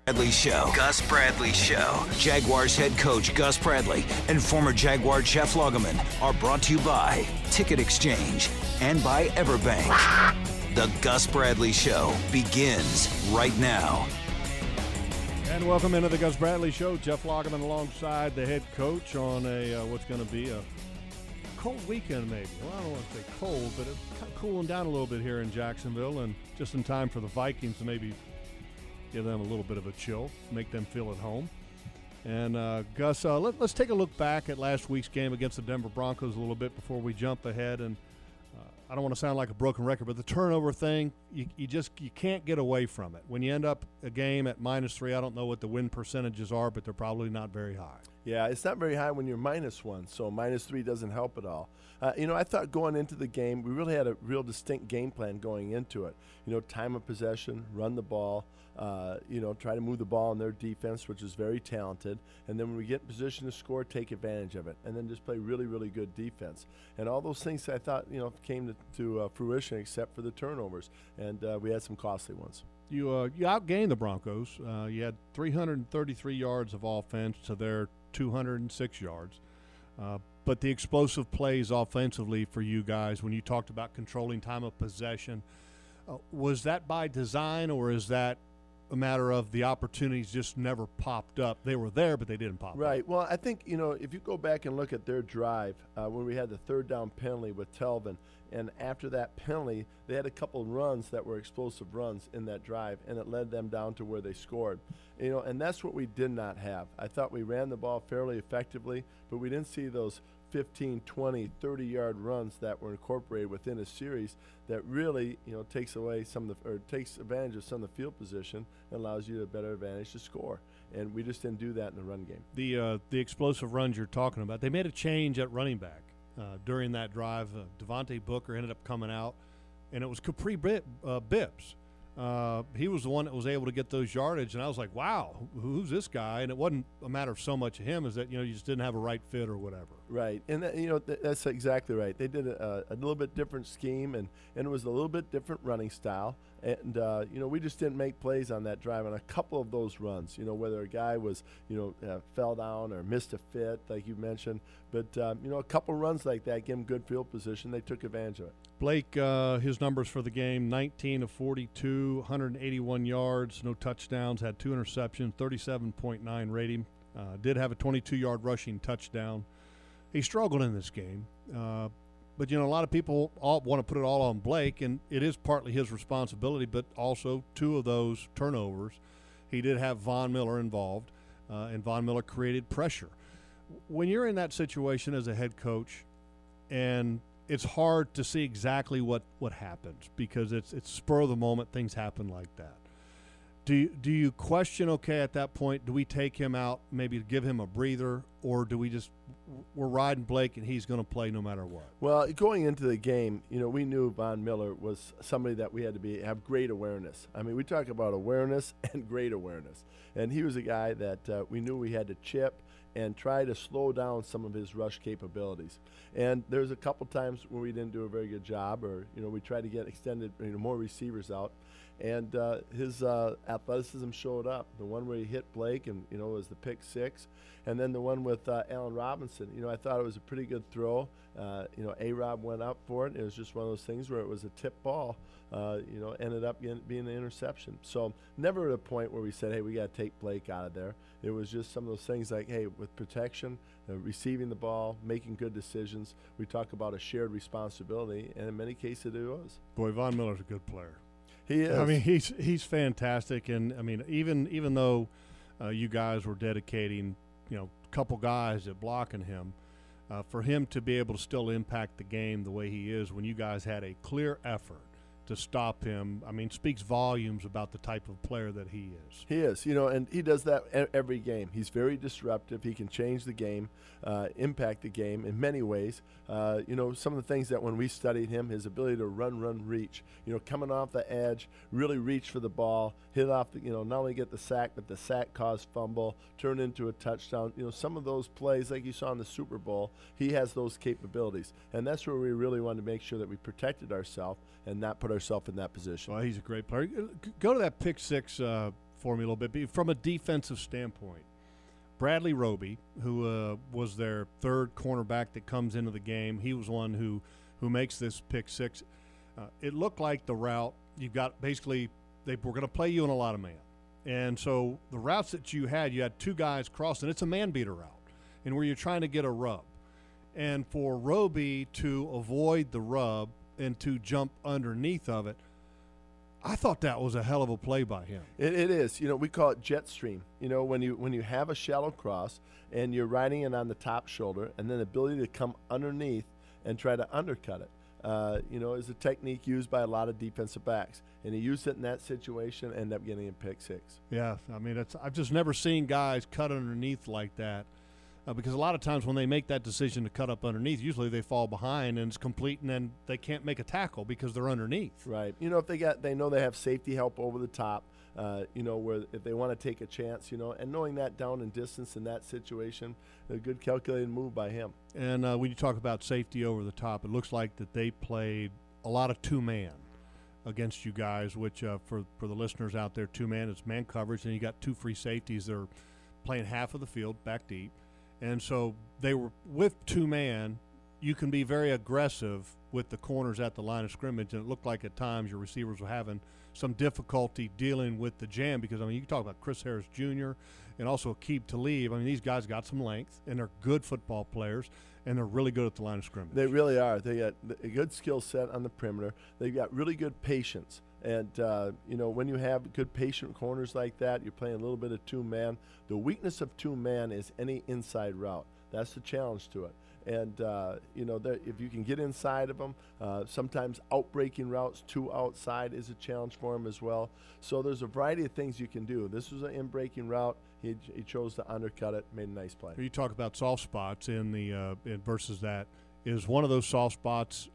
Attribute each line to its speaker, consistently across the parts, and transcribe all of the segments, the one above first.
Speaker 1: Bradley Show. Gus Bradley Show. Jaguars head coach Gus Bradley and former Jaguar Jeff Lageman are brought to you by Ticket Exchange and by Everbank. The Gus Bradley Show begins right now.
Speaker 2: And welcome into the Gus Bradley Show. Jeff Lageman alongside the head coach on what's going to be a cold weekend maybe. Well, I don't want to say cold, but it's kind of cooling down a little bit here in Jacksonville, and just in time for the Vikings to maybe give them a little bit of a chill, make them feel at home. And Gus, let's take a look back at last week's game against the Denver Broncos a little bit before we jump ahead. And I don't want to sound like a broken record, but the turnover thing, you can't get away from it. When you end up a game at -3, I don't know what the win percentages are, but they're probably not very high.
Speaker 3: Yeah, it's not very high when you're -1, so -3 doesn't help at all. I thought going into the game, we really had a real distinct game plan going into it. Time of possession, run the ball, try to move the ball in their defense, which is very talented. And then when we get in position to score, take advantage of it. And then just play really, really good defense. And all those things I thought, came to fruition except for the turnovers. And we had some costly ones.
Speaker 2: You outgained the Broncos. You had 333 yards of offense to their 206 yards. But the explosive plays offensively for you guys, when you talked about controlling time of possession, was that by design, or is that a matter of the opportunities just never popped up? They were there, but they didn't pop up.
Speaker 3: Right. Well, I think, if you go back and look at their drive, when we had the third down penalty with Telvin, and after that penalty, they had a couple runs that were explosive runs in that drive, and it led them down to where they scored. And that's what we did not have. I thought we ran the ball fairly effectively, but we didn't see those 15, 20, 30-yard runs that were incorporated within a series that really, takes advantage of some of the field position and allows you a better advantage to score. And we just didn't do that in the run game.
Speaker 2: The explosive runs you're talking about, they made a change at running back during that drive. Devontae Booker ended up coming out, and it was Capri Bibbs. He was the one that was able to get those yardage, and I was like, wow, who's this guy? And it wasn't a matter of so much of him as that, you just didn't have a right fit or whatever.
Speaker 3: Right, and that's exactly right. They did a little bit different scheme, and it was a little bit different running style. And, we just didn't make plays on that drive on a couple of those runs, whether a guy was, fell down or missed a fit, like you mentioned. But, a couple runs like that, give them good field position. They took advantage of it.
Speaker 2: Blake, his numbers for the game, 19 of 42, 181 yards, no touchdowns, had 2 interceptions, 37.9 rating. Did have a 22-yard rushing touchdown. He struggled in this game. But, a lot of people want to put it all on Blake, and it is partly his responsibility, but also 2 of those turnovers. He did have Von Miller involved, and Von Miller created pressure. When you're in that situation as a head coach, and it's hard to see exactly what happens because it's spur of the moment, things happen like that. Do you question, okay, at that point, do we take him out, maybe to give him a breather, or do we just – we're riding Blake and he's going to play no matter what?
Speaker 3: Well, going into the game, we knew Von Miller was somebody that we had to have great awareness. I mean, we talk about awareness and great awareness. And he was a guy that we knew we had to chip and try to slow down some of his rush capabilities. And there's a couple times where we didn't do a very good job, or, we tried to get extended, more receivers out. And his athleticism showed up. The one where he hit Blake and, was the pick 6. And then the one with Allen Robinson, I thought it was a pretty good throw. A-Rob went up for it. It was just one of those things where it was a tip ball, ended up being an interception. So never at a point where we said, hey, we got to take Blake out of there. It was just some of those things like, hey, with protection, receiving the ball, making good decisions, we talk about a shared responsibility, and in many cases it was.
Speaker 2: Boy, Von Miller's a good player.
Speaker 3: He is.
Speaker 2: I mean, he's fantastic, and I mean, even though you guys were dedicating, a couple guys at blocking him, for him to be able to still impact the game the way he is, when you guys had a clear effort to stop him, I mean, speaks volumes about the type of player that he is.
Speaker 3: He is, and he does that every game. He's very disruptive. He can change the game, impact the game in many ways. Some of the things that when we studied him, his ability to run, reach, coming off the edge, really reach for the ball, hit off, not only get the sack, but the sack caused fumble, turn into a touchdown. Some of those plays, like you saw in the Super Bowl, he has those capabilities. And that's where we really wanted to make sure that we protected ourselves and not put ourselves in that position.
Speaker 2: Well, he's a great player. Go to that pick 6 for me a little bit. From a defensive standpoint, Bradley Roby, who was their third cornerback that comes into the game, he was one who makes this pick six. It looked like the route, you've got basically they were going to play you in a lot of man. And so the routes that you had two guys crossing. It's a man-beater route, and where you're trying to get a rub. And for Roby to avoid the rub and to jump underneath of it, I thought that was a hell of a play by him.
Speaker 3: It is. We call it jet stream. When you have a shallow cross and you're riding it on the top shoulder, and then the ability to come underneath and try to undercut it. Is a technique used by a lot of defensive backs. And he used it in that situation and ended up getting a pick six.
Speaker 2: Yeah, I mean, I've just never seen guys cut underneath like that because a lot of times when they make that decision to cut up underneath, usually they fall behind and it's complete and then they can't make a tackle because they're underneath.
Speaker 3: Right. If they know they have safety help over the top, where if they want to take a chance, and knowing that down in distance in that situation, a good calculated move by him.
Speaker 2: And when you talk about safety over the top, it looks like that they played a lot of two-man against you guys, which for the listeners out there, two-man, it's man coverage, and you got two free safeties. They're playing half of the field back deep. And so they were with two-man, you can be very aggressive with the corners at the line of scrimmage, and it looked like at times your receivers were having some difficulty dealing with the jam because, you can talk about Chris Harris Jr. and also Aqib Talib. These guys got some length, and they're good football players, and they're really good at the line of scrimmage.
Speaker 3: They really are. They got a good skill set on the perimeter. They've got really good patience. And, when you have good patient corners like that, you're playing a little bit of two-man. The weakness of two-man is any inside route. That's the challenge to it. And, if you can get inside of them, sometimes outbreaking routes to outside is a challenge for him as well. So there's a variety of things you can do. This was an in-breaking route. He chose to undercut it, made a nice play.
Speaker 2: You talk about soft spots in versus that. Is one of those soft spots,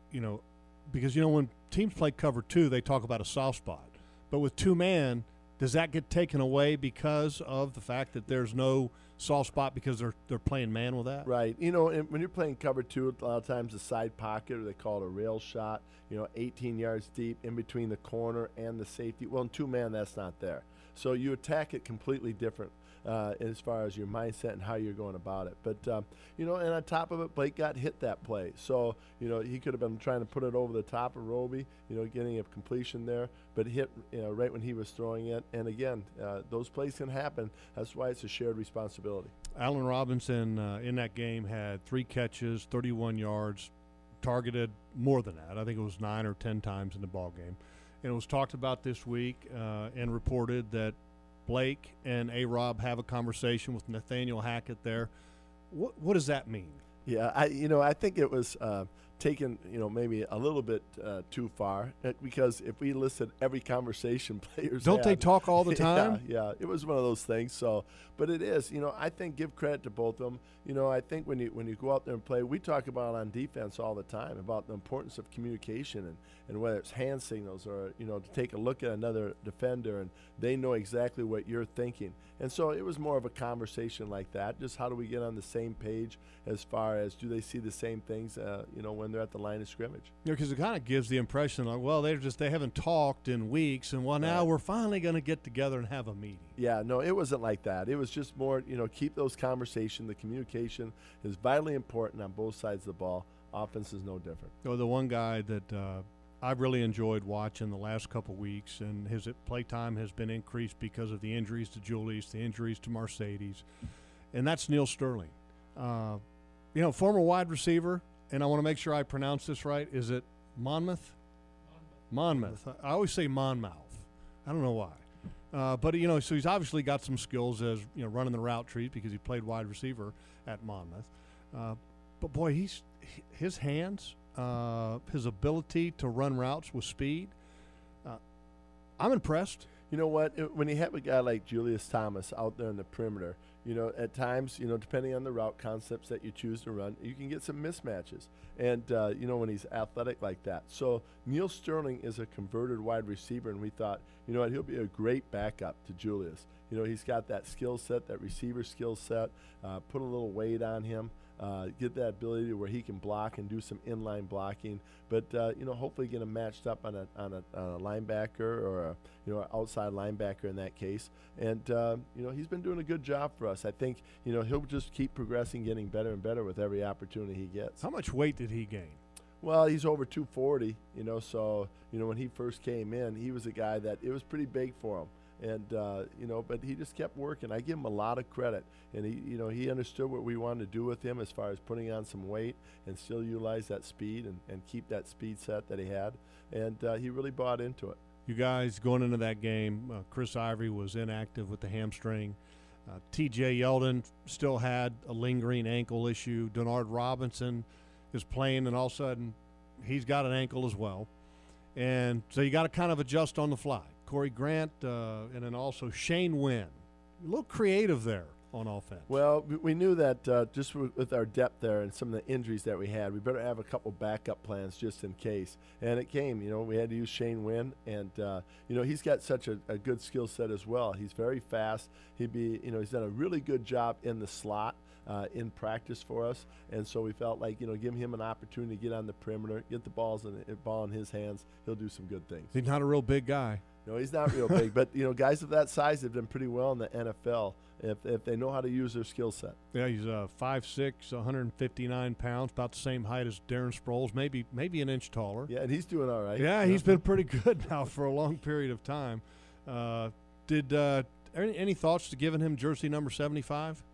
Speaker 2: because, when teams play cover two, they talk about a soft spot. But with two-man, does that get taken away because of the fact that there's no soft spot because they're playing man with that?
Speaker 3: Right. And when you're playing cover two, a lot of times the side pocket, or they call it a rail shot, 18 yards deep in between the corner and the safety. Well, in two-man, that's not there. So you attack it completely different as far as your mindset and how you're going about it. But, and on top of it, Blake got hit that play. So, he could have been trying to put it over the top of Roby, getting a completion there, but hit, right when he was throwing it. And, again, those plays can happen. That's why it's a shared responsibility.
Speaker 2: Allen Robinson in that game had 3 catches, 31 yards, targeted more than that. I think it was 9 or 10 times in the ball game. And it was talked about this week and reported that Blake and A-Rob have a conversation with Nathaniel Hackett there. What does that mean?
Speaker 3: Yeah, I think it was taken, maybe a little bit too far because if we listed every conversation players
Speaker 2: don't they talk all the time?
Speaker 3: Yeah, it was one of those things. So, but it is, I think give credit to both of them. I think when you go out there and play, we talk about on defense all the time about the importance of communication and whether it's hand signals or to take a look at another defender and they know exactly what you're thinking. And so it was more of a conversation like that. Just how do we get on the same page as far as do they see the same things, when they're at the line of scrimmage?
Speaker 2: Yeah, because it kind of gives the impression like, well, they haven't talked in weeks, and now we're finally going to get together and have a meeting.
Speaker 3: Yeah, no, it wasn't like that. It was just more, keep those conversations. The communication is vitally important on both sides of the ball. Offense is no different.
Speaker 2: The one guy that I've really enjoyed watching the last couple weeks, and his play time has been increased because of the injuries to Julius, the injuries to Mercedes, and that's Neil Sterling. Former wide receiver, and I want to make sure I pronounce this right. Is it Monmouth? Monmouth. I always say Monmouth. I don't know why. But, so he's obviously got some skills as, running the route trees because he played wide receiver at Monmouth. But, boy, his hands, his ability to run routes with speed, I'm impressed.
Speaker 3: You know what? When you have a guy like Julius Thomas out there in the perimeter, at times, depending on the route concepts that you choose to run, you can get some mismatches. And, when he's athletic like that. So Neil Sterling is a converted wide receiver, and we thought, he'll be a great backup to Julius. He's got that skill set, that receiver skill set, put a little weight on him. get that ability where he can block and do some inline blocking. But hopefully get him matched up on a linebacker or an outside linebacker in that case. And he's been doing a good job for us. I think he'll just keep progressing, getting better and better with every opportunity he gets.
Speaker 2: How much weight did he gain?
Speaker 3: Well, he's over 240. So when he first came in, he was a guy that it was pretty big for him. And but he just kept working. I give him a lot of credit, and he understood what we wanted to do with him as far as putting on some weight and still utilize that speed and keep that speed set that he had, and he really bought into it.
Speaker 2: You guys going into that game, Chris Ivory was inactive with the hamstring. T.J. Yeldon still had a lingering ankle issue. Denard Robinson is playing, and all of a sudden he's got an ankle as well, and so you got to kind of adjust on the fly. Corey Grant, and then also Shane Wynn. A little creative there on offense.
Speaker 3: Well, we knew that just with our depth there and some of the injuries that we had, we better have a couple backup plans just in case. And it came, we had to use Shane Wynn, and he's got such a good skill set as well. He's very fast. He's done a really good job in the slot. In practice for us, and so we felt like giving him an opportunity to get on the perimeter, get the ball in his hands, he'll do some good things.
Speaker 2: He's not a real big guy.
Speaker 3: No, he's not real big, but guys of that size have done pretty well in the NFL if they know how to use their skill set.
Speaker 2: Yeah, he's 5'6", 159 pounds, about the same height as Darren Sproles, maybe an inch taller.
Speaker 3: Yeah, and he's doing all right.
Speaker 2: Yeah, he's been pretty good now for a long period of time. Any thoughts to giving him jersey number 75?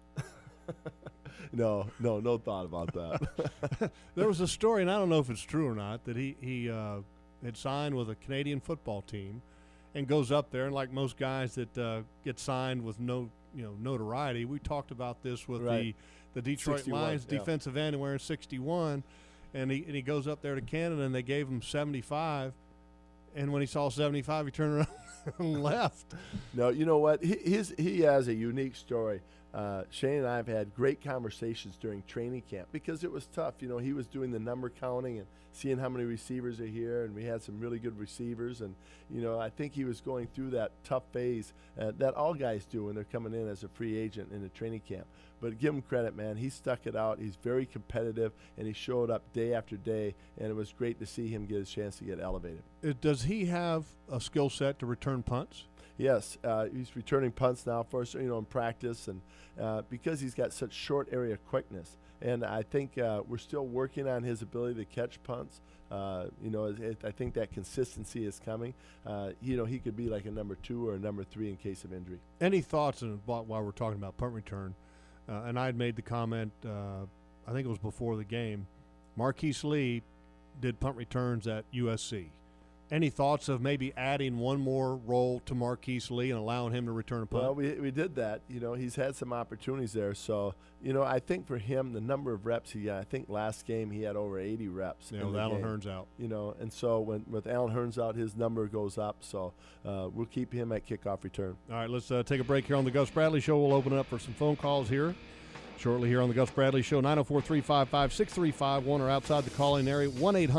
Speaker 3: No thought about that.
Speaker 2: There was a story, and I don't know if it's true or not, that he had signed with a Canadian football team and goes up there, and like most guys that get signed with no notoriety, we talked about this with
Speaker 3: right.
Speaker 2: the Detroit
Speaker 3: 61,
Speaker 2: Lions
Speaker 3: yeah.
Speaker 2: defensive end wearing 61, and he goes up there to Canada, and they gave him 75, and when he saw 75, he turned around and left.
Speaker 3: No, you know what? He has a unique story. Shane and I have had great conversations during training camp because it was tough. He was doing the number counting and seeing how many receivers are here, and we had some really good receivers. And, I think he was going through that tough phase that all guys do when they're coming in as a free agent in a training camp. But give him credit, man. He stuck it out. He's very competitive, and he showed up day after day, and it was great to see him get a chance to get elevated.
Speaker 2: Does he have a skill set to return punts?
Speaker 3: Yes, he's returning punts now for us, in practice, and because he's got such short area quickness. And I think we're still working on his ability to catch punts. I think that consistency is coming. He could be like a number 2 or a number 3 in case of injury.
Speaker 2: Any thoughts while we're talking about punt return? And I had made the comment, I think it was before the game, Marquise Lee did punt returns at USC. Any thoughts of maybe adding one more role to Marquise Lee and allowing him to return a punt?
Speaker 3: Well, we did that. He's had some opportunities there. So, I think for him, the number of reps he got, I think last game he had over 80 reps.
Speaker 2: With Alan Hearns out.
Speaker 3: And so with Alan Hearns out, his number goes up. So we'll keep him at kickoff return.
Speaker 2: All right, let's take a break here on the Gus Bradley Show. We'll open it up for some phone calls here shortly here on the Gus Bradley Show. 904-355-6351 or outside the call-in area,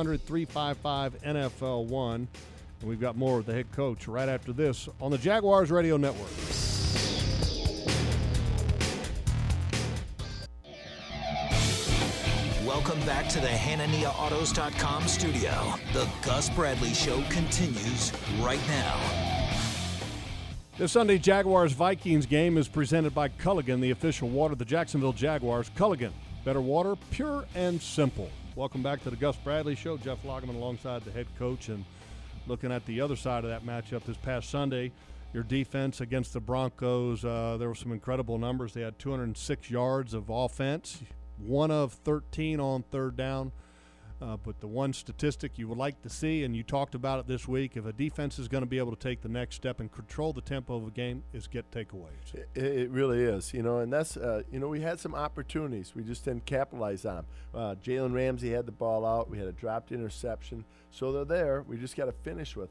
Speaker 2: 1-800-355-NFL1. And we've got more with the head coach right after this on the Jaguars Radio Network.
Speaker 1: Welcome back to the HananiaAutos.com studio. The Gus Bradley Show continues right now.
Speaker 2: This Sunday Jaguars-Vikings game is presented by Culligan, the official water of the Jacksonville Jaguars. Culligan, better water, pure and simple. Welcome back to the Gus Bradley Show. Jeff Lageman alongside the head coach, and looking at the other side of that matchup this past Sunday, your defense against the Broncos, there were some incredible numbers. They had 206 yards of offense, 1 of 13 on third down. But the one statistic you would like to see, and you talked about it this week, if a defense is going to be able to take the next step and control the tempo of a game, is get takeaways.
Speaker 3: It really is, and that's, we had some opportunities. We just didn't capitalize on them. Jalen Ramsey had the ball out. We had a dropped interception. So they're there. We just got to finish with them.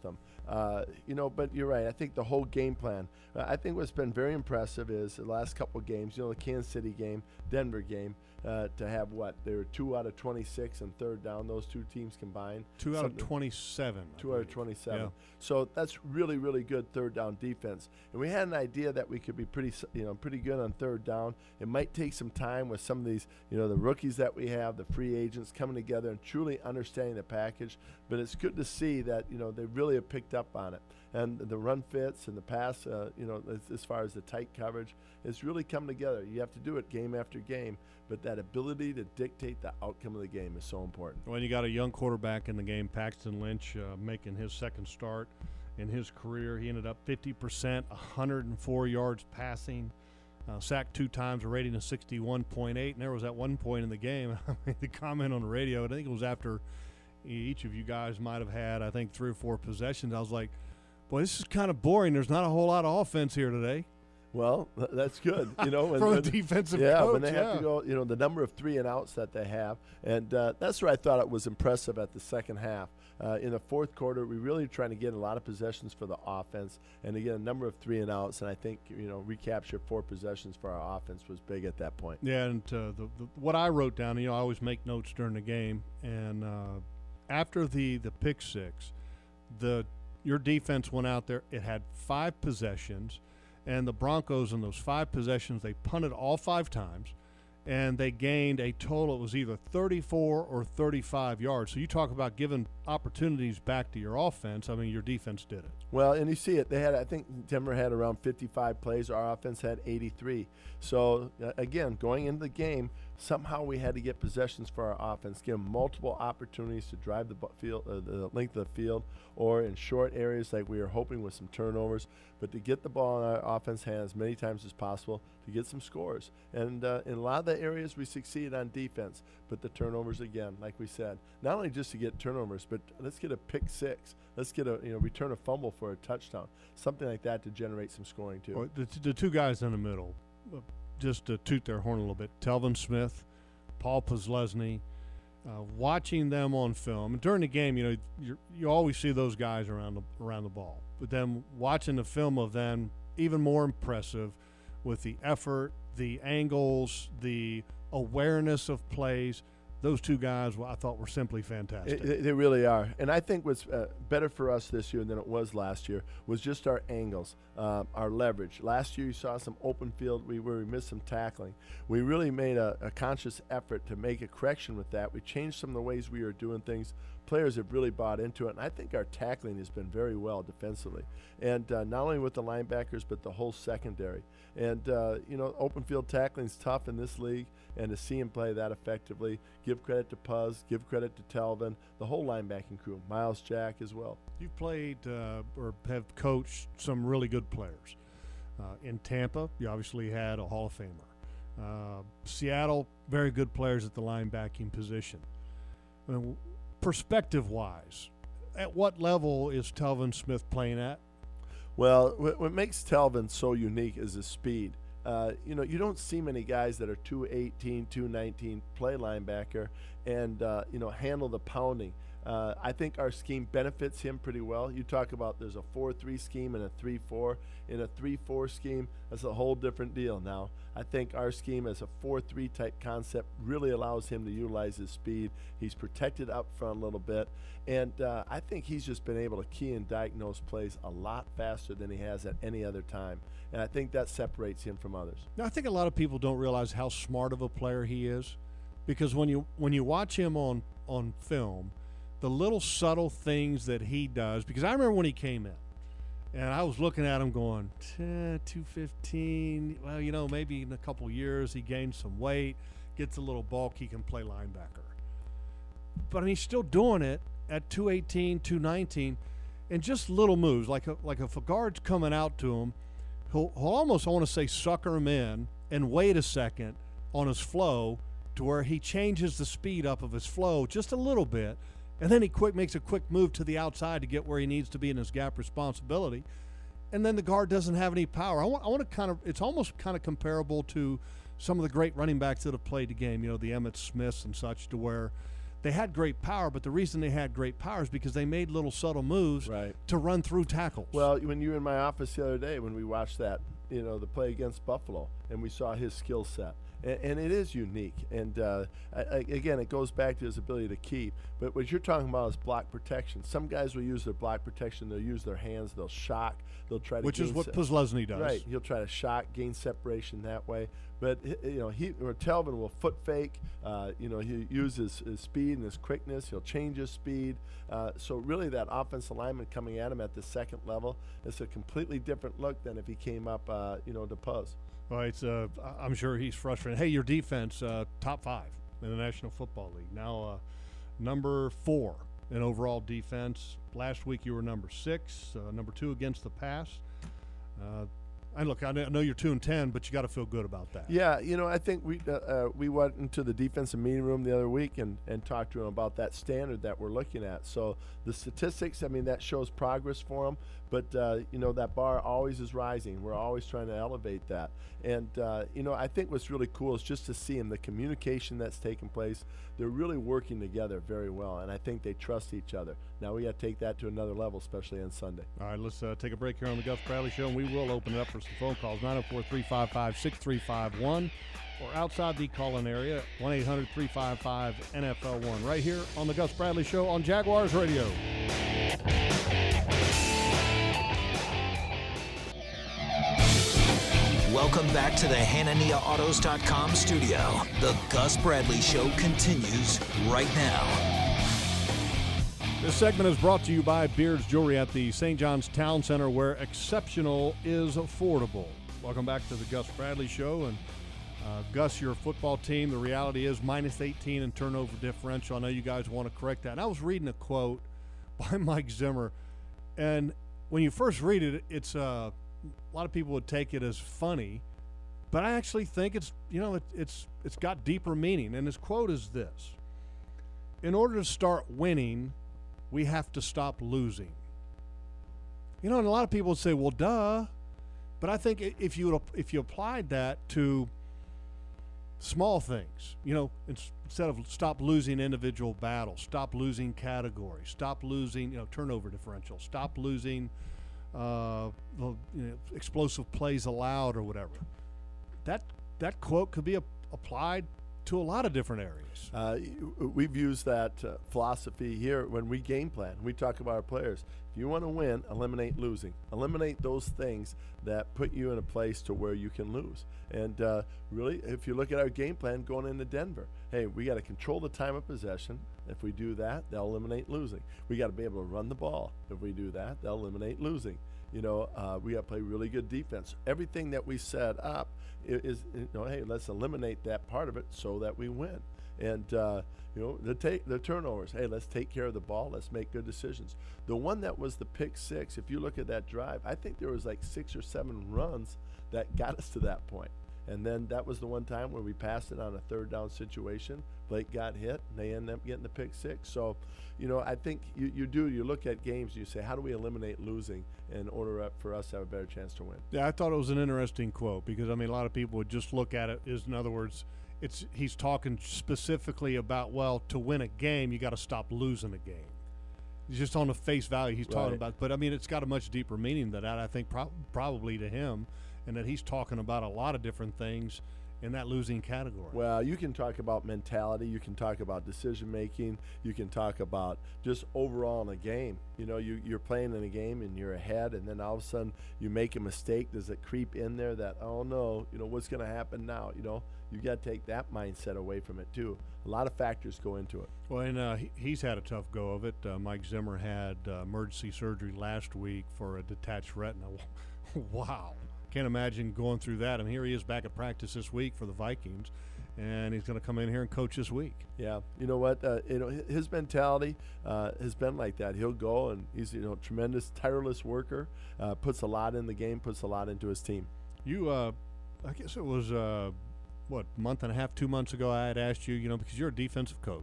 Speaker 3: But you're right. I think the whole game plan. I think what's been very impressive is the last couple of games. The Kansas City game, Denver game, to have they were 2 out of 26 and third down. Those two teams combined.
Speaker 2: 2 out of 27.
Speaker 3: 2 out of 27.
Speaker 2: Yeah.
Speaker 3: So that's really, really good third down defense. And we had an idea that we could be pretty good on third down. It might take some time with some of these, the rookies that we have, the free agents coming together and truly understanding the package. But it's good to see that they really have picked up on it. And the run fits and the pass, as far as the tight coverage, it's really come together. You have to do it game after game, but that ability to dictate the outcome of the game is so important.
Speaker 2: When you got a young quarterback in the game, Paxton Lynch, making his second start in his career, he ended up 50%, 104 yards passing, sacked 2 times, a rating of 61.8. And there was that one point in the game, I made the comment on the radio, and I think it was after each of you guys might have had, I think, 3 or 4 possessions. I was like, boy, this is kind of boring. There's not a whole lot of offense here today.
Speaker 3: Well, that's good,
Speaker 2: From a defensive
Speaker 3: yeah,
Speaker 2: coach.
Speaker 3: When they have to go, the number of 3 and outs that they have, and that's where I thought it was impressive at the second half. In the fourth quarter, we really trying to get a lot of possessions for the offense, and to get a number of 3 and outs, and I think recapture 4 possessions for our offense was big at that point.
Speaker 2: Yeah, and what I wrote down, I always make notes during the game, and after the pick six, your defense went out there. It had 5 possessions. And the Broncos in those 5 possessions, they punted all 5 times, and they gained a total. It was either 34 or 35 yards. So you talk about giving opportunities back to your offense. I mean, your defense did it.
Speaker 3: Well, and you see it. I think Denver had around 55 plays. Our offense had 83. So, again, going into the game, somehow we had to get possessions for our offense, give them multiple opportunities to drive the field, the length of the field, or in short areas like we were hoping with some turnovers, but to get the ball in our offense hands many times as possible to get some scores. And in a lot of the areas we succeeded on defense, but the turnovers again, like we said, not only just to get turnovers, but let's get a pick six. Let's get a return a fumble for a touchdown, something like that to generate some scoring too.
Speaker 2: Well, the 2 guys in the middle, just to toot their horn a little bit, Telvin Smith, Paul Posluszny, watching them on film. And during the game, you always see those guys around the ball. But then watching the film of them, even more impressive with the effort, the angles, the awareness of plays. Those 2 guys, I thought, were simply fantastic.
Speaker 3: They really are. And I think what's better for us this year than it was last year was just our angles, our leverage. Last year you saw some open field where we missed some tackling. We really made a conscious effort to make a correction with that. We changed some of the ways we were doing things. Players have really bought into it, and I think our tackling has been very well defensively. And not only with the linebackers, but the whole secondary. And, open field tackling is tough in this league, and to see him play that effectively, give credit to Puz, give credit to Telvin, the whole linebacking crew, Miles Jack as well.
Speaker 2: You've played or have coached some really good players. In Tampa, you obviously had a Hall of Famer. Seattle, very good players at the linebacking position. I mean, perspective-wise, at what level is Telvin Smith playing at?
Speaker 3: Well, what makes Telvin so unique is his speed. You don't see many guys that are 218, 219, play linebacker, and handle the pounding. I think our scheme benefits him pretty well. You talk about there's a 4-3 scheme and a 3-4. In a 3-4 scheme, that's a whole different deal now. I think our scheme as a 4-3 type concept really allows him to utilize his speed. He's protected up front a little bit, and I think he's just been able to key and diagnose plays a lot faster than he has at any other time. And I think that separates him from others.
Speaker 2: Now, I think a lot of people don't realize how smart of a player he is, because when you watch him on film, the little subtle things that he does, because I remember when he came in, and I was looking at him going, 215, well, maybe in a couple years he gains some weight, gets a little bulk, he can play linebacker. But he's still doing it at 218, 219, and just little moves, like if a guard's coming out to him, he'll almost, I want to say, sucker him in and wait a second on his flow to where he changes the speed up of his flow just a little bit, and then he makes a quick move to the outside to get where he needs to be in his gap responsibility, and then the guard doesn't have any power. I want to kind of, it's almost kind of comparable to some of the great running backs that have played the game, the Emmitt Smiths and such, to where they had great power, but the reason they had great power is because they made little subtle moves
Speaker 3: Right.
Speaker 2: to run through tackles.
Speaker 3: Well, when you were in my office the other day when we watched that, the play against Buffalo, and we saw his skill set. And it is unique. And again, it goes back to his ability to keep. But what you're talking about is block protection. Some guys will use their block protection. They'll use their hands. They'll shock. They'll try to
Speaker 2: which is what Posluszny does.
Speaker 3: Right. He'll try to shock, gain separation that way. But or Telvin will foot fake. He'll use his speed and his quickness. He'll change his speed. So really, that offensive lineman coming at him at the second level, it's a completely different look than if he came up, to Puz.
Speaker 2: Well, I'm sure he's frustrated. Hey, your defense, top 5 in the National Football League. Now, number 4 in overall defense. Last week you were number 6, number 2 against the pass. And look, I know you're 2-10, but you got to feel good about that.
Speaker 3: Yeah, I think we went into the defensive meeting room the other week and talked to them about that standard that we're looking at. So the statistics, that shows progress for them. But, that bar always is rising. We're always trying to elevate that. And, I think what's really cool is just to see them, the communication that's taking place. They're really working together very well, and I think they trust each other. Now we got to take that to another level, especially on Sunday.
Speaker 2: All right, let's take a break here on the Gus Bradley Show, and we will open it up for some phone calls, 904-355-6351, or outside the call-in area, 1-800-355-NFL1, right here on the Gus Bradley Show on Jaguars Radio.
Speaker 1: Welcome back to the HananiaAutos.com studio. The Gus Bradley Show continues right now.
Speaker 2: This segment is brought to you by Beard's Jewelry at the St. John's Town Center, where exceptional is affordable. Welcome back to the Gus Bradley Show. And Gus, your football team, the reality is -18 in turnover differential. I know you guys want to correct that. And I was reading a quote by Mike Zimmer, and when you first read it, it's a lot of people would take it as funny, but I actually think it's got deeper meaning. And his quote is this: in order to start winning, we have to stop losing. And a lot of people would say, well, duh. But I think if you applied that to small things, instead of stop losing individual battles, stop losing categories, stop losing, turnover differential, stop losing explosive plays allowed or whatever. That quote could be applied to a lot of different areas.
Speaker 3: We've used that philosophy here when we game plan. We talk about our players. If you want to win, eliminate losing. Eliminate those things that put you in a place to where you can lose. And really, if you look at our game plan going into Denver, hey, we got to control the time of possession. If we do that, they'll eliminate losing. We got to be able to run the ball. If we do that, they'll eliminate losing. We got to play really good defense. Everything that we set up is hey, let's eliminate that part of it so that we win. And the turnovers. Hey, let's take care of the ball. Let's make good decisions. The one that was the pick 6, if you look at that drive, I think there was like 6 or 7 runs that got us to that point. And then that was the one time where we passed it on a 3rd down situation. Blake got hit, and they ended up getting the pick 6. So, I think you look at games and you say, how do we eliminate losing in order for us to have a better chance to win?
Speaker 2: Yeah, I thought it was an interesting quote because, a lot of people would just look at it as, in other words, he's talking specifically about, well, to win a game, you got to stop losing a game. Just on the face value he's talking about. But, it's got a much deeper meaning than that, I think, probably to him, and that he's talking about a lot of different things in that losing category.
Speaker 3: Well, you can talk about mentality. You can talk about decision-making. You can talk about just overall in a game. You're playing in a game and you're ahead, and then all of a sudden you make a mistake. Does it creep in there that, oh, no, what's going to happen now? You got to take that mindset away from it, too. A lot of factors go into it.
Speaker 2: Well, and he's had a tough go of it. Mike Zimmer had emergency surgery last week for a detached retina. Wow. Can't imagine going through that. And here he is back at practice this week for the Vikings, and he's going to come in here and coach this week.
Speaker 3: Yeah, you know what? His mentality has been like that. He'll go, and he's tremendous, tireless worker. Puts a lot in the game, puts a lot into his team.
Speaker 2: You, I guess it was month and a half, 2 months ago. I had asked you, because you're a defensive coach,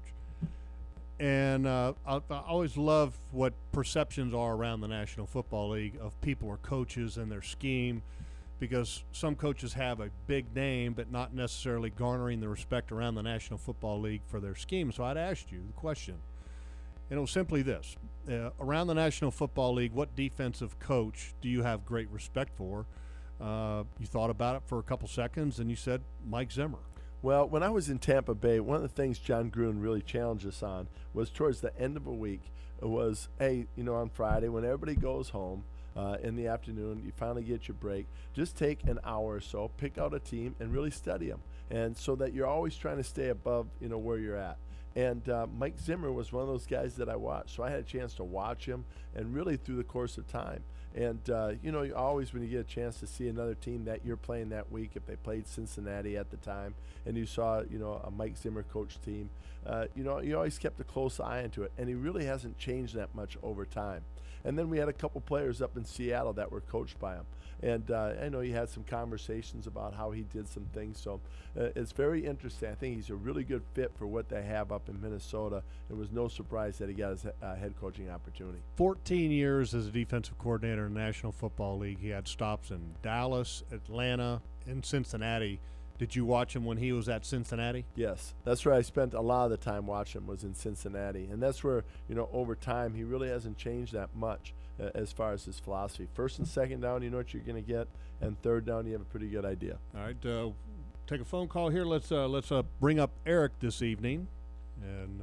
Speaker 2: and I always love what perceptions are around the National Football League of people or coaches and their scheme. because some coaches have a big name but not necessarily garnering the respect around the National Football League for their scheme. So I'd asked you the question, simply this. Around the National Football League, what defensive coach do you have great respect for? You thought about it for a couple seconds, and you said Mike Zimmer.
Speaker 3: Well, when I was in Tampa Bay, one of the things John Gruden really challenged us on was towards the end of a week, it was, hey, on Friday when everybody goes home, in the afternoon, you finally get your break, just take an hour or so, pick out a team, and really study them. And so that you're always trying to stay above, where you're at. And Mike Zimmer was one of those guys that I watched. So I had a chance to watch him, and really through the course of time. And, you always, when you get a chance to see another team that you're playing that week, if they played Cincinnati at the time, and you saw, a Mike Zimmer coach team, you always kept a close eye into it. And he really hasn't changed that much over time. And then we had a couple players up in Seattle that were coached by him. And I know he had some conversations about how he did some things. So it's very interesting. I think he's a really good fit for what they have up in Minnesota. It was no surprise that he got his head coaching opportunity.
Speaker 2: 14 years as a defensive coordinator in the National Football League. He had stops in Dallas, Atlanta, and Cincinnati. Did you watch him when he was at Cincinnati?
Speaker 3: Yes. That's where I spent a lot of the time watching him, was in Cincinnati. And that's where, over time, he really hasn't changed that much as far as his philosophy. First and second down, you know what you're going to get. And third down, you have a pretty good idea.
Speaker 2: All right. Take a phone call here. Let's bring up Eric this evening. And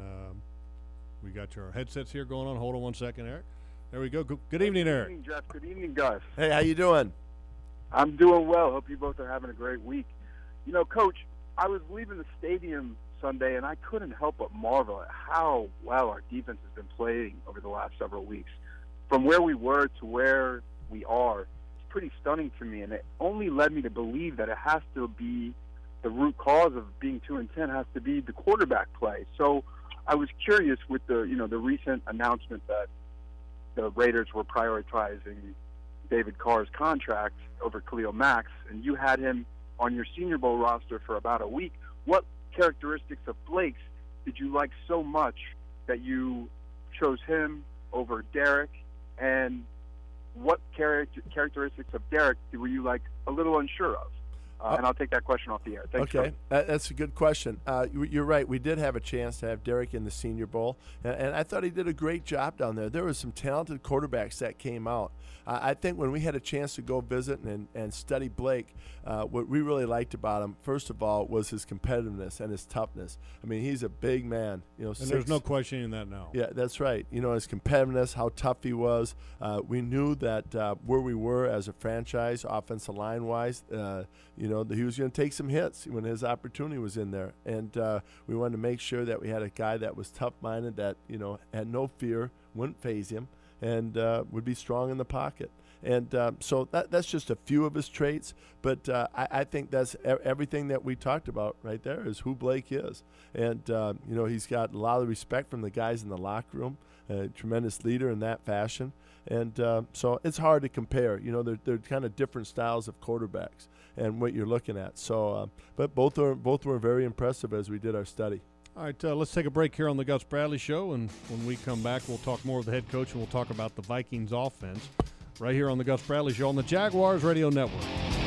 Speaker 2: we got your headsets here going on. Hold on one second, Eric. There we go. Good evening, Eric.
Speaker 4: Good evening, Jeff. Good evening, Gus.
Speaker 3: Hey, how you doing?
Speaker 4: I'm doing well. Hope you both are having a great week. Coach, I was leaving the stadium Sunday, and I couldn't help but marvel at how well our defense has been playing over the last several weeks. From where we were to where we are, it's pretty stunning to me, and it only led me to believe that it has to be the root cause of being 2-10 has to be the quarterback play. So I was curious with the recent announcement that the Raiders were prioritizing David Carr's contract over Khalil Mack's, and you had him on your Senior Bowl roster for about a week. What characteristics of Blake's did you like so much that you chose him over Derek? And what characteristics of Derek were you a little unsure of? And I'll take that question off the air. Thanks.
Speaker 3: Okay, that's a good question. You're right. We did have a chance to have Derek in the Senior Bowl, and I thought he did a great job down there. There were some talented quarterbacks that came out. I think when we had a chance to go visit and study Blake, what we really liked about him, first of all, was his competitiveness and his toughness. I mean, he's a big man.
Speaker 2: And there's no questioning that now.
Speaker 3: Yeah, that's right. His competitiveness, how tough he was. We knew that where we were as a franchise, offensive line-wise, that he was going to take some hits when his opportunity was in there. And we wanted to make sure that we had a guy that was tough-minded, that, had no fear, wouldn't faze him, and would be strong in the pocket. And so that's just a few of his traits. But I think that's everything that we talked about right there is who Blake is. And, he's got a lot of respect from the guys in the locker room, a tremendous leader in that fashion. And so it's hard to compare. They're kind of different styles of quarterbacks and what you're looking at. So, but both were very impressive as we did our study.
Speaker 2: All right, let's take a break here on the Gus Bradley Show, and when we come back, we'll talk more with the head coach, and we'll talk about the Vikings offense right here on the Gus Bradley Show on the Jaguars Radio Network.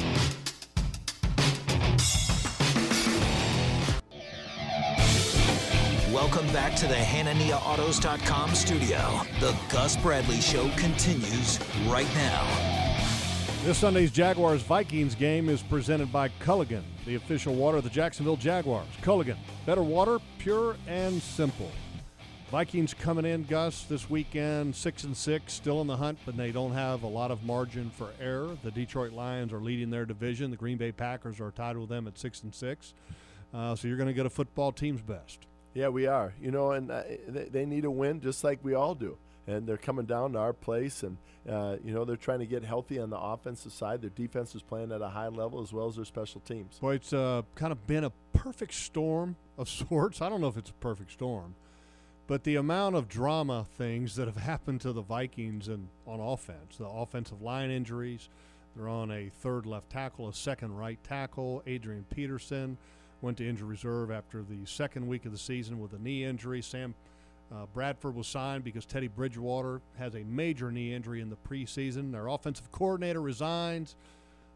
Speaker 1: Welcome back to the HananiaAutos.com studio. The Gus Bradley Show continues right now.
Speaker 2: This Sunday's Jaguars-Vikings game is presented by Culligan, the official water of the Jacksonville Jaguars. Culligan, better water, pure and simple. Vikings coming in, Gus, this weekend, 6-6, still in the hunt, but they don't have a lot of margin for error. The Detroit Lions are leading their division. The Green Bay Packers are tied with them at 6-6. So you're going to get a football team's best.
Speaker 3: Yeah, we are. And they need a win just like we all do. And they're coming down to our place, and, they're trying to get healthy on the offensive side. Their defense is playing at a high level as well as their special teams.
Speaker 2: Boy, it's kind of been a perfect storm of sorts. I don't know if it's a perfect storm, but the amount of drama things that have happened to the Vikings and on offense, the offensive line injuries, they're on a third left tackle, a second right tackle. Adrian Peterson went to injury reserve after the second week of the season with a knee injury. Sam Bradford was signed because Teddy Bridgewater has a major knee injury in the preseason. Their offensive coordinator resigns.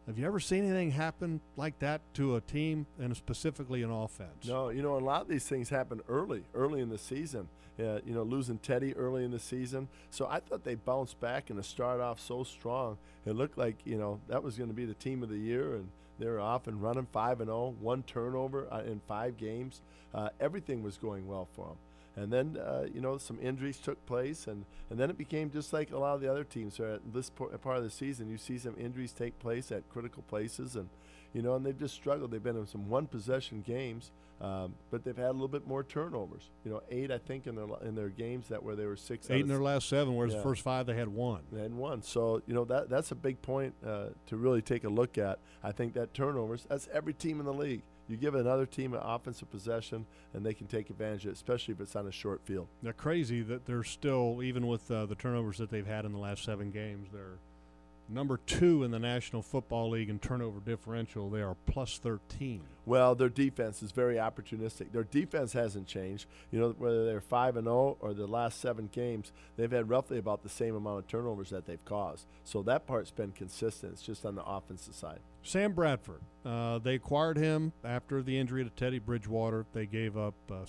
Speaker 2: Have you ever seen anything happen like that to a team, and specifically an offense?
Speaker 3: No, a lot of these things happen early in the season. Losing Teddy early in the season. So I thought they bounced back and to start off so strong. It looked like, that was going to be the team of the year, and they were off and running 5-0, 1 turnover in 5 games. Everything was going well for them. And then, some injuries took place, and then it became just like a lot of the other teams. So at this part of the season, you see some injuries take place at critical places, and they've just struggled. They've been in some one-possession games, but they've had a little bit more turnovers. 8, I think, in their games where they were 6.
Speaker 2: 8 in their last 7, whereas the first 5 they had 1.
Speaker 3: They had 1. So, that's a big point to really take a look at. I think that turnovers, that's every team in the league. You give another team an offensive possession, and they can take advantage of it, especially if it's on a short field.
Speaker 2: They're crazy that they're still, even with the turnovers that they've had in the last 7 games, they're number 2 in the National Football League in turnover differential. They are plus 13.
Speaker 3: Well, their defense is very opportunistic. Their defense hasn't changed. Whether they're 5-0 or the last 7 games, they've had roughly about the same amount of turnovers that they've caused. So that part's been consistent. It's just on the offensive side.
Speaker 2: Sam Bradford, they acquired him after the injury to Teddy Bridgewater. They gave up a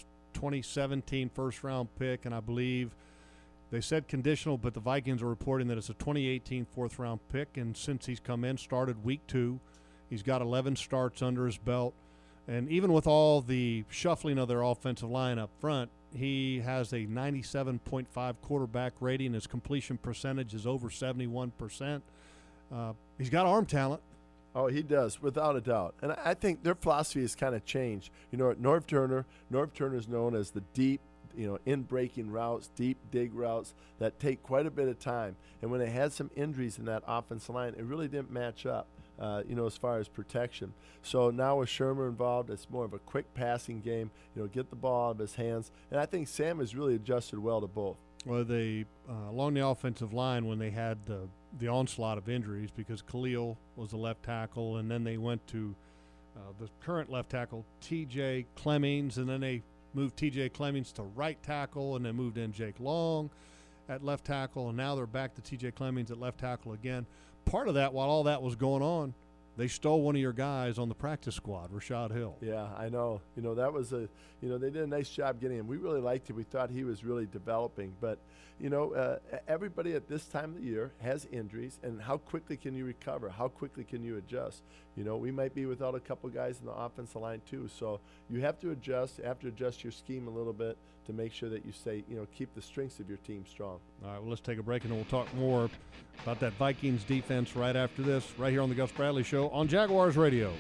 Speaker 2: 2017 first-round pick, and I believe they said conditional, but the Vikings are reporting that it's a 2018 fourth-round pick, and since he's come in, started week 2, he's got 11 starts under his belt. And even with all the shuffling of their offensive line up front, he has a 97.5 quarterback rating. His completion percentage is over 71%. He's got arm talent.
Speaker 3: Oh, he does, without a doubt. And I think their philosophy has kind of changed. At Norv Turner is known as the deep, in-breaking routes, deep dig routes that take quite a bit of time. And when they had some injuries in that offensive line, it really didn't match up, as far as protection. So now with Shermer involved, it's more of a quick passing game, get the ball out of his hands. And I think Sam has really adjusted well to both.
Speaker 2: Well, they along the offensive line, when they had the onslaught of injuries, because Khalil was the left tackle, and then they went to the current left tackle, T.J. Clemmings, and then they moved T.J. Clemmings to right tackle, and then moved in Jake Long at left tackle, and now they're back to T.J. Clemmings at left tackle again. Part of that, while all that was going on, they stole one of your guys on the practice squad, Rashad Hill.
Speaker 3: Yeah, I know. That was they did a nice job getting him. We really liked him. We thought he was really developing. But, everybody at this time of the year has injuries, and how quickly can you recover? How quickly can you adjust? We might be without a couple guys in the offensive line too. So you have to adjust. You have to adjust your scheme a little bit to make sure that you stay, keep the strengths of your team strong.
Speaker 2: All right, well, let's take a break, and then we'll talk more about that Vikings defense right after this, right here on the Gus Bradley Show on Jaguars Radio.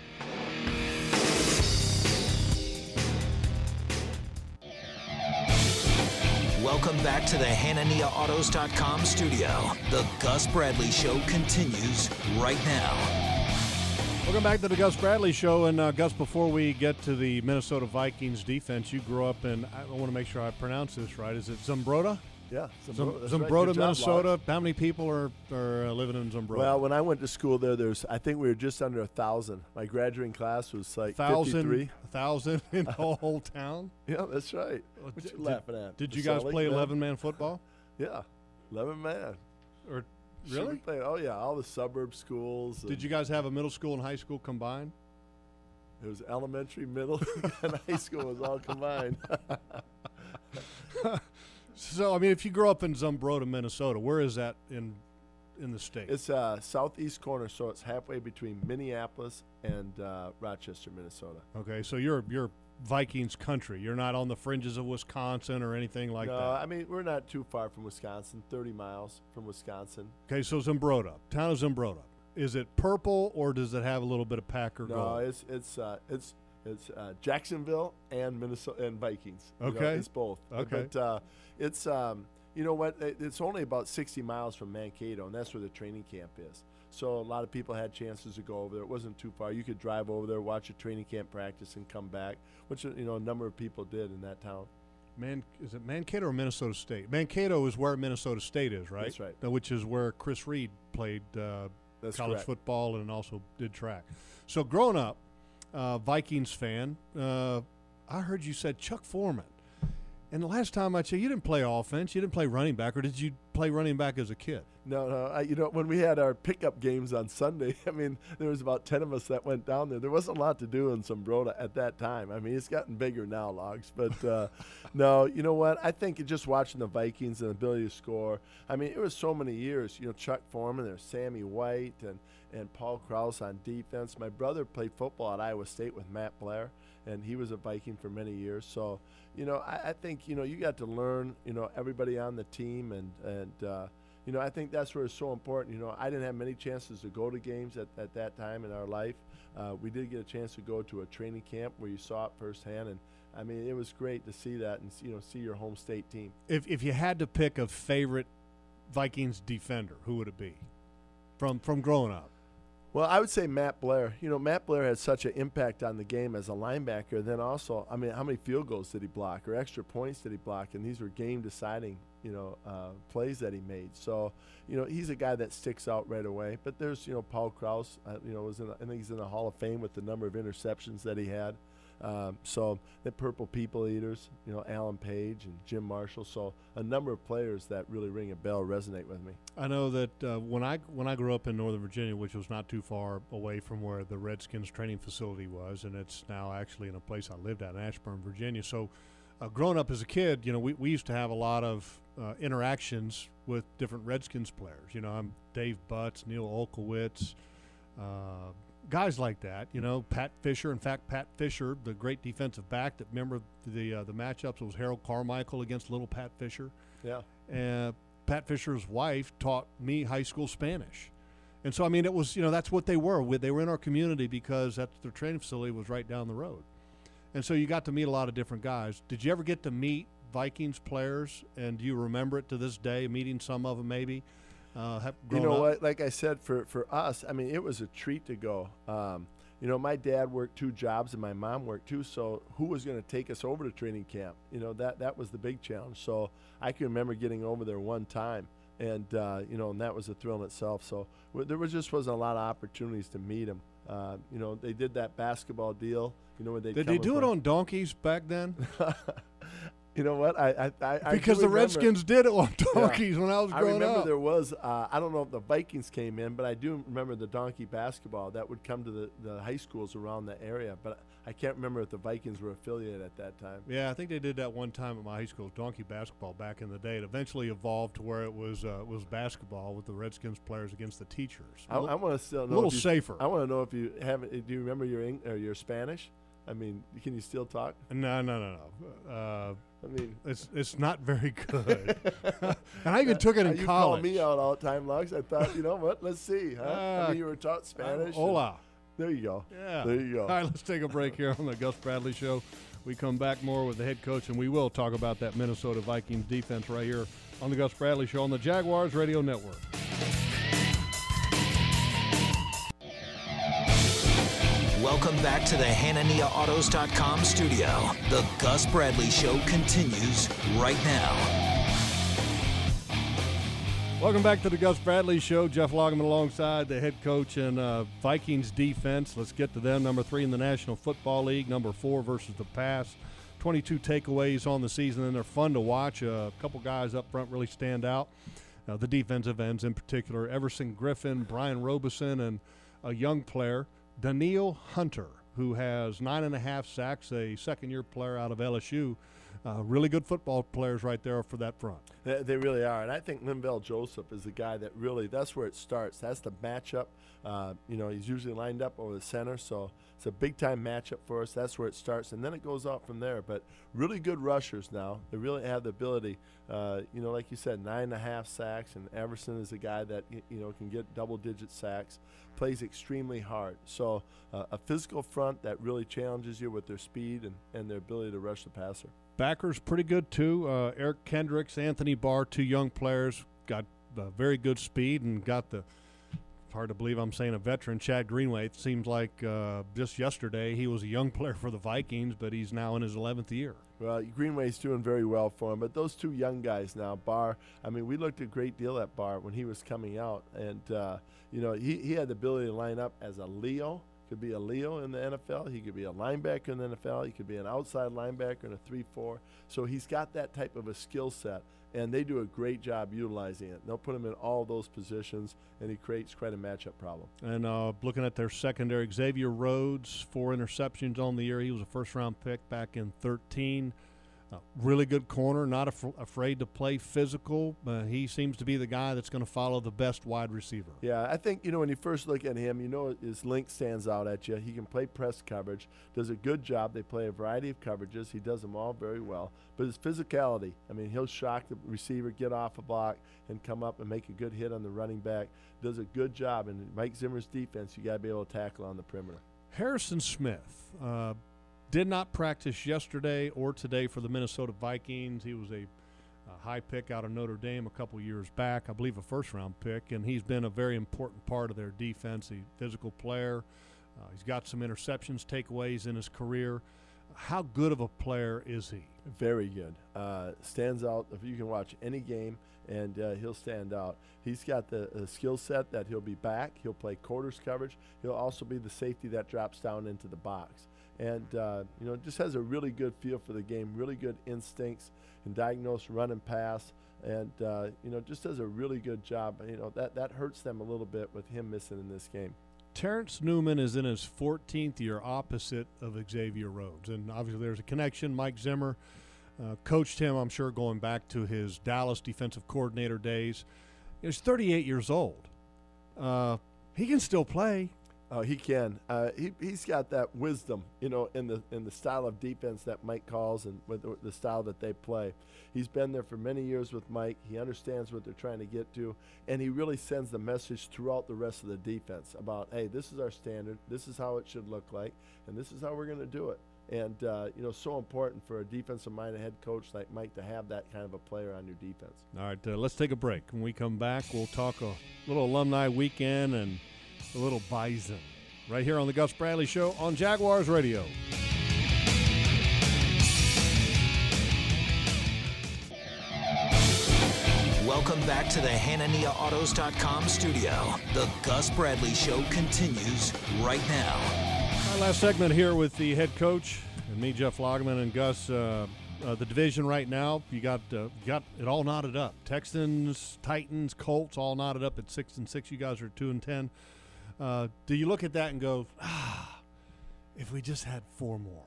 Speaker 1: Welcome back to the HananiaAutos.com studio. The Gus Bradley Show continues right now.
Speaker 2: Welcome back to the Gus Bradley Show. And, Gus, before we get to the Minnesota Vikings defense, you grew up in, I want to make sure I pronounce this right, is it Zumbrota?
Speaker 3: Yeah,
Speaker 2: Zumbrota,
Speaker 3: right.
Speaker 2: Minnesota. How many people are living in Zumbrota?
Speaker 3: Well, when I went to school there, I think we were just under 1,000. My graduating class was like 53.
Speaker 2: 1,000 in the whole town?
Speaker 3: Yeah, that's right. What you laughing at?
Speaker 2: Did you guys play 11-man football?
Speaker 3: Yeah, 11-man.
Speaker 2: Or really?
Speaker 3: Oh, yeah, all the suburb schools.
Speaker 2: Did you guys have a middle school and high school combined?
Speaker 3: It was elementary, middle, and high school was all combined.
Speaker 2: So, I mean, if you grow up in Zumbrota, Minnesota, where is that in the state?
Speaker 3: It's southeast corner, so it's halfway between Minneapolis and Rochester, Minnesota.
Speaker 2: Okay, so you're Vikings country. You're not on the fringes of Wisconsin or anything like that.
Speaker 3: No, I mean, we're not too far from Wisconsin, 30 miles from Wisconsin.
Speaker 2: Okay, so Zumbrota, town of Zumbrota. Is it purple or does it have a little bit of Packer gold?
Speaker 3: No, it's Jacksonville and Minnesota and Vikings.
Speaker 2: Okay,
Speaker 3: it's both.
Speaker 2: Okay,
Speaker 3: but it's it's only about 60 miles from Mankato, and that's where the training camp is. So a lot of people had chances to go over there. It wasn't too far. You could drive over there, watch a training camp practice, and come back, which a number of people did in that town.
Speaker 2: Is it Mankato or Minnesota State? Mankato is where Minnesota State is, right?
Speaker 3: That's right.
Speaker 2: Which is where Chris Reed played
Speaker 3: That's
Speaker 2: college
Speaker 3: correct.
Speaker 2: football and also did track. So growing up, Vikings fan, I heard you said Chuck Foreman. And the last time I checked, you didn't play offense, you didn't play running back, or did you play running back as a kid.
Speaker 3: No. You know, when we had our pickup games on Sunday, I mean, there was about 10 of us that went down there. There wasn't a lot to do in Zumbrota at that time. I mean, it's gotten bigger now, Logs. But, no, you know what? I think just watching the Vikings and the ability to score, I mean, it was so many years. You know, Chuck Foreman, there's Sammy White and Paul Krause on defense. My brother played football at Iowa State with Matt Blair, and he was a Viking for many years. So, you know, I think, you know, you got to learn, you know, everybody on the team. And you know, I think that's where it's so important. You know, I didn't have many chances to go to games at that time in our life. We did get a chance to go to a training camp where you saw it firsthand. And, I mean, it was great to see that and, you know, see your home state team.
Speaker 2: If you had to pick a favorite Vikings defender, who would it be from growing up?
Speaker 3: Well, I would say Matt Blair. You know, Matt Blair had such an impact on the game as a linebacker. Then also, I mean, how many field goals did he block or extra points did he block? And these were game-deciding, you know, plays that he made. So, you know, he's a guy that sticks out right away. But there's, you know, Paul Krause. You know, I think he's in the Hall of Fame with the number of interceptions that he had. So the Purple People Eaters, you know, Alan Page and Jim Marshall. So a number of players that really ring a bell, resonate with me.
Speaker 2: I know that when I grew up in Northern Virginia, which was not too far away from where the Redskins training facility was, and it's now actually in a place I lived at in Ashburn, Virginia. So growing up as a kid, you know, we used to have a lot of interactions with different Redskins players. You know, I'm Dave Butts, Neil Olkowitz, guys like that, you know, Pat Fisher. In fact, Pat Fisher, the great defensive back that remember the matchups, was Harold Carmichael against little Pat Fisher.
Speaker 3: Yeah.
Speaker 2: And Pat Fisher's wife taught me high school Spanish. And so, I mean, it was, you know, that's what they were. They were in our community because their training facility was right down the road. And so you got to meet a lot of different guys. Did you ever get to meet Vikings players, and do you remember it to this day, meeting some of them maybe?
Speaker 3: You know what? Like I said, for us, I mean, it was a treat to go. You know, my dad worked 2 jobs and my mom worked 2. So who was going to take us over to training camp? You know, that was the big challenge. So I can remember getting over there one time, and you know, and that was a thrill in itself. So there wasn't a lot of opportunities to meet them. You know, they did that basketball deal. You know, where did
Speaker 2: they do it on donkeys back then?
Speaker 3: You know what? I
Speaker 2: because the Redskins did it on donkeys when I was growing up.
Speaker 3: I remember there was, I don't know if the Vikings came in, but I do remember the donkey basketball that would come to the high schools around the area. But I can't remember if the Vikings were affiliated at that time.
Speaker 2: Yeah, I think they did that one time at my high school, donkey basketball back in the day. It eventually evolved to where it was basketball with the Redskins players against the teachers.
Speaker 3: I want to still know
Speaker 2: a little safer.
Speaker 3: I want to know if you have. Do you remember your Spanish? I mean, can you still talk?
Speaker 2: No.
Speaker 3: I mean,
Speaker 2: it's not very good. And I even took it in
Speaker 3: you
Speaker 2: college.
Speaker 3: You call me out all the time, Lugs. I thought, you know what? Let's see. Huh? I mean, you were taught Spanish.
Speaker 2: Hola.
Speaker 3: There you go.
Speaker 2: Yeah.
Speaker 3: There you go.
Speaker 2: All right, let's take a break here on the Gus Bradley Show. We come back more with the head coach, and we will talk about that Minnesota Vikings defense right here on the Gus Bradley Show on the Jaguars Radio Network.
Speaker 1: Welcome back to the HananiaAutos.com studio. The Gus Bradley Show continues right now.
Speaker 2: Welcome back to the Gus Bradley Show. Jeff Lageman alongside the head coach and Vikings defense. Let's get to them. Number 3 in the National Football League. Number 4 versus the pass. 22 takeaways on the season, and they're fun to watch. A couple guys up front really stand out. The defensive ends in particular. Everson Griffin, Brian Robeson, and a young player, Daniil Hunter, who has 9.5 sacks, a second-year player out of LSU. Really good football players right there for that front.
Speaker 3: They really are. And I think Linval Joseph is the guy that really, that's where it starts. That's the matchup. You know, he's usually lined up over the center, so it's a big-time matchup for us. That's where it starts, and then it goes out from there. But really good rushers now. They really have the ability. You know, like you said, 9.5 sacks, and Everson is a guy that, you know, can get double-digit sacks, plays extremely hard. So a physical front that really challenges you with their speed and their ability to rush the passer.
Speaker 2: Backers pretty good, too. Eric Kendricks, Anthony Barr, 2 young players, got very good speed and got the – hard to believe I'm saying a veteran, Chad Greenway. It seems like just yesterday he was a young player for the Vikings, but he's now in his 11th year.
Speaker 3: Well, Greenway's doing very well for him. But those 2 young guys now, Barr, I mean, we looked a great deal at Barr when he was coming out. And, you know, he had the ability to line up as a Leo, Could be a Leo in the NFL. He could be a linebacker in the NFL. He could be an outside linebacker in a 3-4. So he's got that type of a skill set, and they do a great job utilizing it. They'll put him in all those positions, and he creates quite a matchup problem.
Speaker 2: And looking at their secondary, Xavier Rhodes, 4 interceptions on the year. He was a first-round pick back in 2013. Really good corner, not afraid to play physical. He seems to be the guy that's going to follow the best wide receiver.
Speaker 3: Yeah, I think, when you first look at him, his length stands out at you. He can play press coverage, does a good job. They play a variety of coverages. He does them all very well. But his physicality, he'll shock the receiver, get off a block, and come up and make a good hit on the running back. Does a good job. And Mike Zimmer's defense, you got to be able to tackle on the perimeter.
Speaker 2: Harrison Smith did not practice yesterday or today for the Minnesota Vikings. He was a high pick out of Notre Dame a couple years back, I believe a first-round pick, and he's been a very important part of their defense. He's a physical player. He's got some interceptions, takeaways in his career. How good of a player is he?
Speaker 3: Very good. Stands out. If you can watch any game, and he'll stand out. He's got the skill set that he'll be back. He'll play quarters coverage. He'll also be the safety that drops down into the box. And, just has a really good feel for the game, really good instincts, and diagnose run and pass, and, just does a really good job. That hurts them a little bit with him missing in this game.
Speaker 2: Terrence Newman is in his 14th year opposite of Xavier Rhodes. And obviously there's a connection. Mike Zimmer coached him, I'm sure, going back to his Dallas defensive coordinator days. He's 38 years old. He can still play.
Speaker 3: Oh, he can. He's got that wisdom, in the style of defense that Mike calls and with the style that they play. He's been there for many years with Mike. He understands what they're trying to get to, and he really sends the message throughout the rest of the defense about, hey, this is our standard, this is how it should look like, and this is how we're going to do it. And, so important for a defensive-minded head coach like Mike to have that kind of a player on your defense.
Speaker 2: All right, let's take a break. When we come back, we'll talk a little alumni weekend and a little Bison right here on the Gus Bradley Show on Jaguars Radio.
Speaker 1: Welcome back to the HananiaAutos.com studio. The Gus Bradley Show continues right now.
Speaker 2: Our last segment here with the head coach and me, Jeff Lageman, and Gus. The division right now, you got it all knotted up. Texans, Titans, Colts all knotted up at 6-6. You guys are 2-10. Do you look at that and go, if we just had 4 more?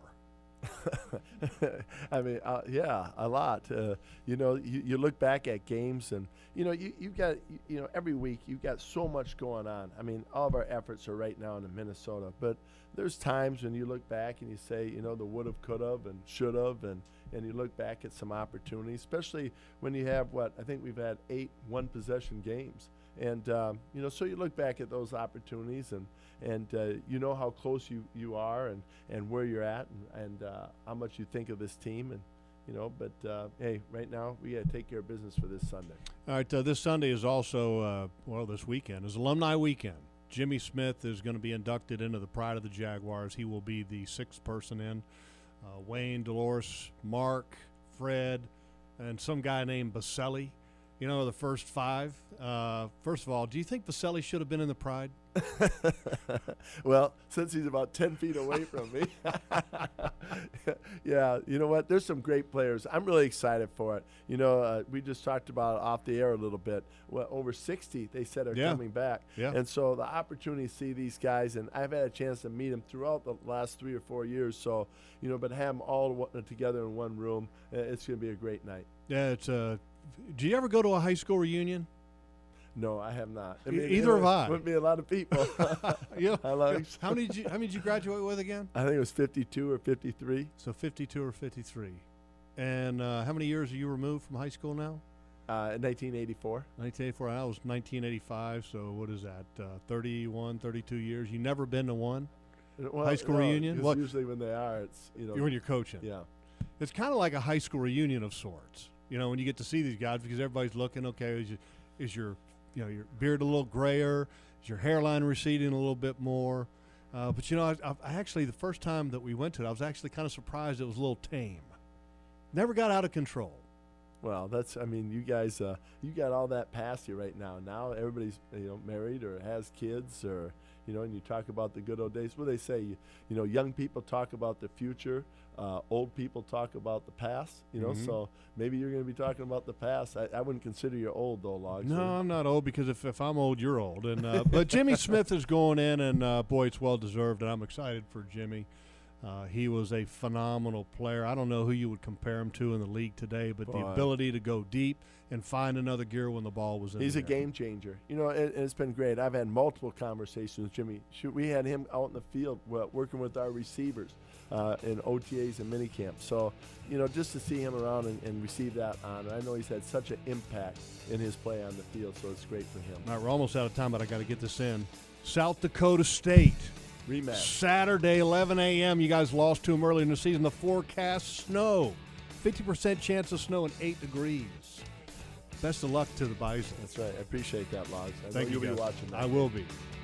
Speaker 3: Yeah, a lot. You look back at games and, you've got, every week you've got so much going on. All of our efforts are right now in Minnesota, but there's times when you look back and you say, the would have, could have, and should have, and you look back at some opportunities, especially when you have I think we've had 8 one-possession games. And, so you look back at those opportunities and how close you are and where you're at and how much you think of this team. And, hey, right now we got to take care of business for this Sunday.
Speaker 2: All right, this Sunday is also, this weekend is Alumni Weekend. Jimmy Smith is going to be inducted into the Pride of the Jaguars. He will be the 6th person in. Wayne, Dolores, Mark, Fred, and some guy named Baselli. The first 5. First of all, do you think Baselli should have been in the Pride?
Speaker 3: Well, since he's about 10 feet away from me. Yeah, you know what? There's some great players. I'm really excited for it. We just talked about it off the air a little bit. Well, over 60, they said, are coming back.
Speaker 2: Yeah.
Speaker 3: And so the opportunity to see these guys, and I've had a chance to meet them throughout the last 3 or 4 years. So, but have them all together in one room, it's going to be a great night.
Speaker 2: Yeah, it's do you ever go to a high school reunion?
Speaker 3: No, I have not.
Speaker 2: Either have I.
Speaker 3: Would be a lot of people.
Speaker 2: How many did you graduate with again?
Speaker 3: I think it was 52 or 53.
Speaker 2: So 52 or 53. And how many years are you removed from high school now?
Speaker 3: 1984.
Speaker 2: 1984. I was 1985. So what is that? 31, 32 years. You never been to one high school reunion?
Speaker 3: Well, usually when they are, it's
Speaker 2: when you're coaching.
Speaker 3: Yeah.
Speaker 2: It's kind of like a high school reunion of sorts. When you get to see these guys because everybody's looking. Okay, is your your beard a little grayer? Is your hairline receding a little bit more? But I actually, the first time that we went to it, I was actually kind of surprised it was a little tame. Never got out of control.
Speaker 3: Well, you guys, you got all that past you right now. Now everybody's, married or has kids or, You know, and you talk about the good old days. What do they say? You know, young people talk about the future. Old people talk about the past. You know, so maybe you're going to be talking about the past. I wouldn't consider you old, though, Logs.
Speaker 2: No, I'm not old, because if I'm old, you're old. And but Jimmy Smith is going in, and boy, it's well deserved. And I'm excited for Jimmy. He was a phenomenal player. I don't know who you would compare him to in the league today, but the ability to go deep and find another gear when the ball was in
Speaker 3: He's
Speaker 2: the
Speaker 3: a
Speaker 2: air.
Speaker 3: game changer. You know, and it's been great. I've had multiple conversations with Jimmy. We had him out in the field working with our receivers in OTAs and minicamp. So, you know, just to see him around and receive that honor, I know he's had such an impact in his play on the field, so it's great for him.
Speaker 2: All right, we're almost out of time, but I got to get this in. South Dakota State.
Speaker 3: Rematch.
Speaker 2: Saturday, 11 a.m. You guys lost to them early in the season. The forecast, snow. 50% chance of snow and 8 degrees. Best of luck to the Bison.
Speaker 3: That's right. I appreciate that, Logs. I
Speaker 2: Thank
Speaker 3: know
Speaker 2: you,
Speaker 3: you'll be
Speaker 2: guys.
Speaker 3: watching that.
Speaker 2: I will be.